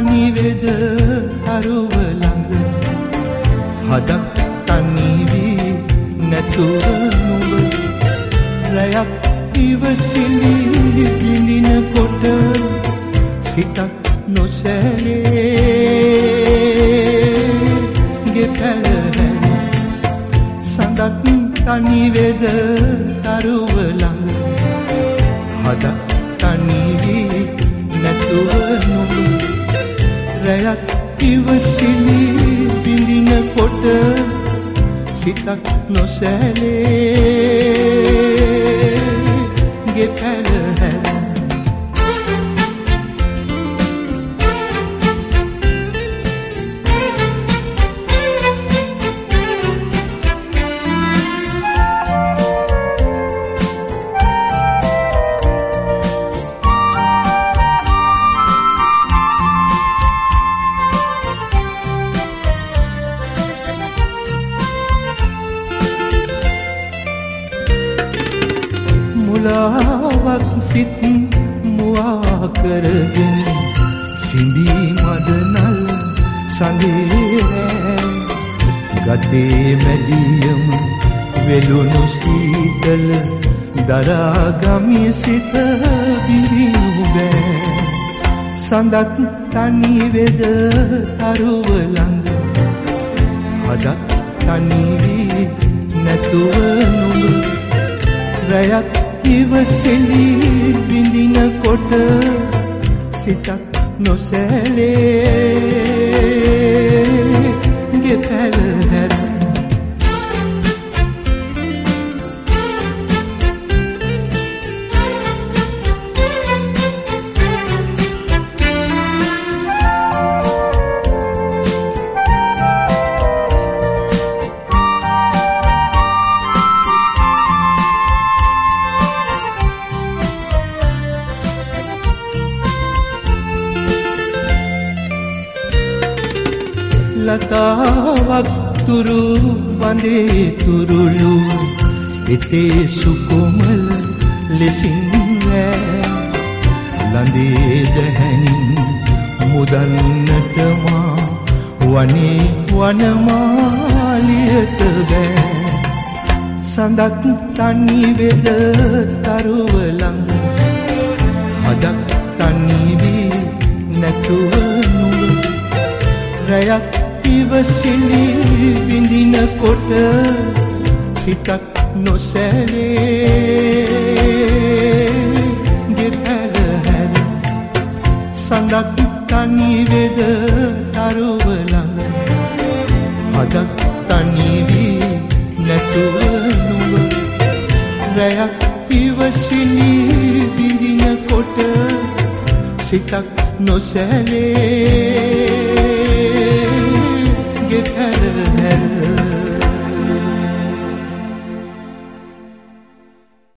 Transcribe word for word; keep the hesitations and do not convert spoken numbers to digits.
තනි වෙද තරුව ළඟ හදක් තනි වී නැතුව නුඹ රැයක් ඉවසිලි බිඳින කොට සිතක් නොසැලේ ගෙපැල සඳක් තනි වෙද තරුව ළඟ හදක් තනි වී නැතුව නුඹ රැයක් ඉවසිලි බිඳින කොට සිතක් නොසැලේ ගෙපැල හැර මුලාවක් සිත් මුවා කරගෙන සිඹී මදනල් සඳේ ගතේ මැදියම වෙලුණු සීතල දරාගමි සිත බිඳිනු බෑ සඳක් තනි වෙද තරුව ළඟ හදක් තනි වී නැතුව නුඹ රැයක් ඉවසිලි බිඳින කොට සිතක් නොසැලේ ගෙපැල හැර ලතාවක් තුරු වඳේ තුරුළු එතේ සුකොමල ලෙසින් රෑ ලඳේ දැහැනින් මුදන්නට මා වනේ වනමාලියට බෑ සඳක් තනි වෙද තරුව ළඟ හදක් තනි වී නැතුව නුඹ රැයක් ඉවසිලි බිඳින කොට සිතක් නොසැලේ ගෙපැල හැර සඳක් තනි වෙද තරුව ළඟ හදක් තනි වී නැතුව නුඹ රැයක් ඉවසිලි බිඳින කොට සිතක් නොසැලේ